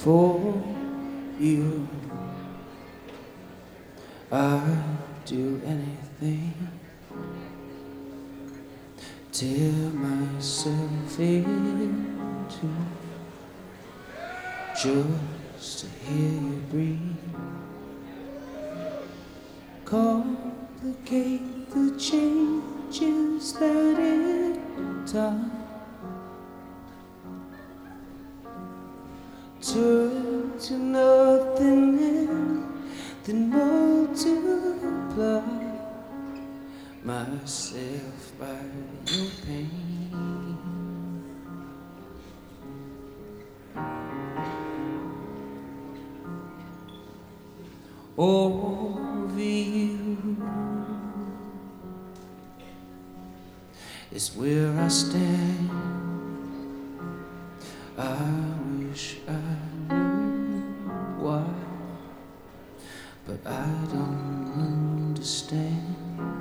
for you. I'd do anything, tear myself into just to hear you breathe. Complicate the changes that it does, turn to nothing and then multiply myself by your pain. Over you is where I stand. I wish I knew why, but I don't understand.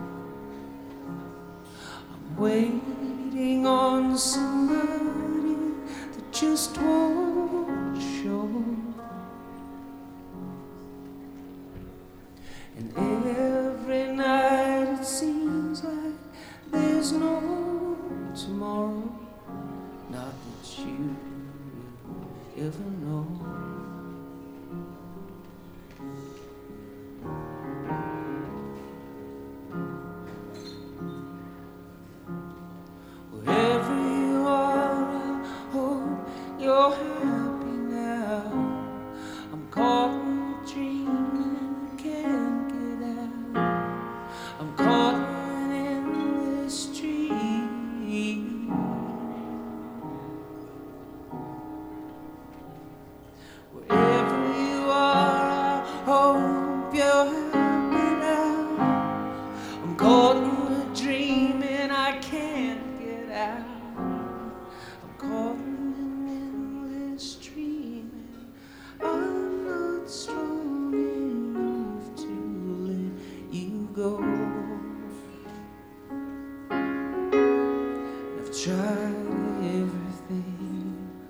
I'm waiting on somebody that just won't show. And every night it seems like there's no tomorrow. Not that you ever know. Wherever you are, I hope you're happy now. I'm caught in a dream and I can't get out. I'm caught in an endless dream. Wherever you are, I hope you're happy now. I'm caught in a dream and I can't get out. I'm caught in an endless dream and I'm not strong enough to let you go. And I've tried everything,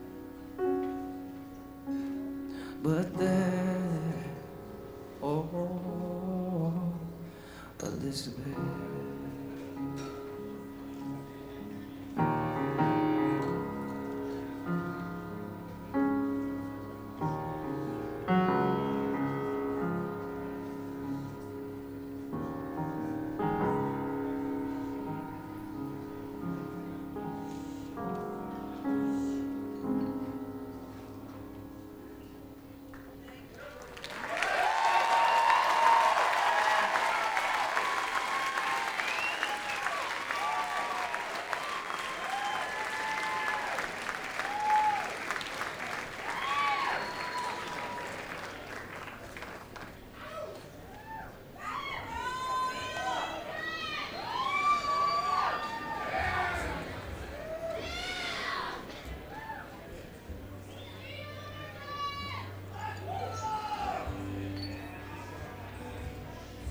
but that, oh, Elizabeth,